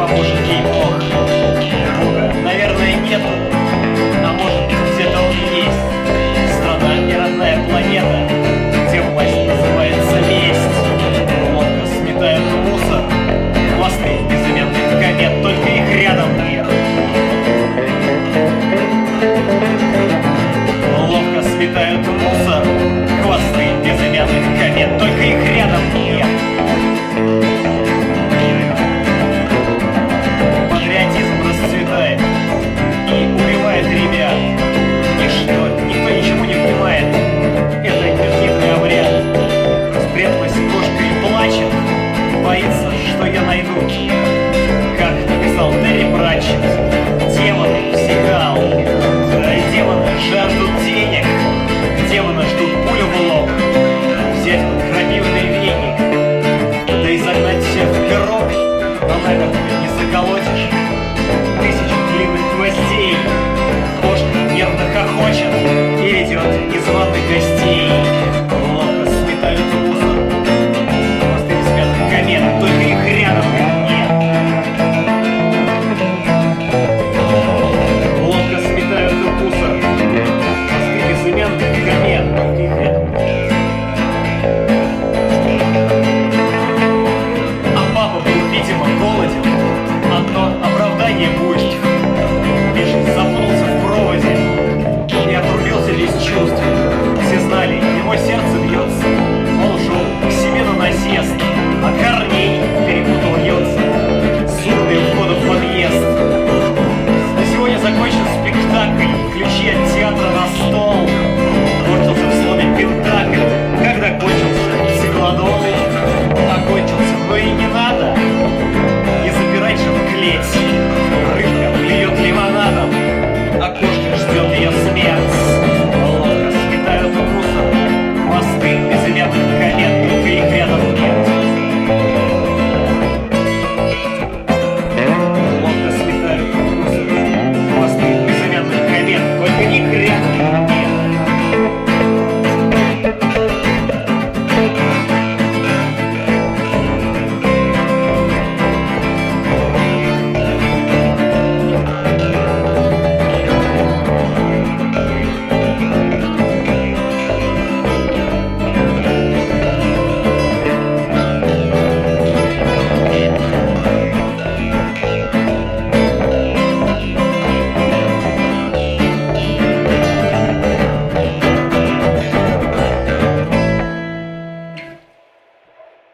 может, ей-бог, Бога, наверное, нету, а может, где-то он есть. Страна и родная планета, где власть называется месть. Лодка сметает мусор, хвосты безымянных комет, только их рядом нет. Ловко сметают мусор, хвосты безымянных комет, только их рядом нет. Патриотизм расцветает и убивает ребят. Никто ничего не понимает. Это нехитрый обряд. Спряталась кошка и плачет, боится, что я найду. Как написал Терри Пратчетт, демоны всегда. Демоны жаждут денег, демоны ждут пулю в лоб, взять крапивный веник, да и загнать всех в гроб, но, наверное, не заколотишь.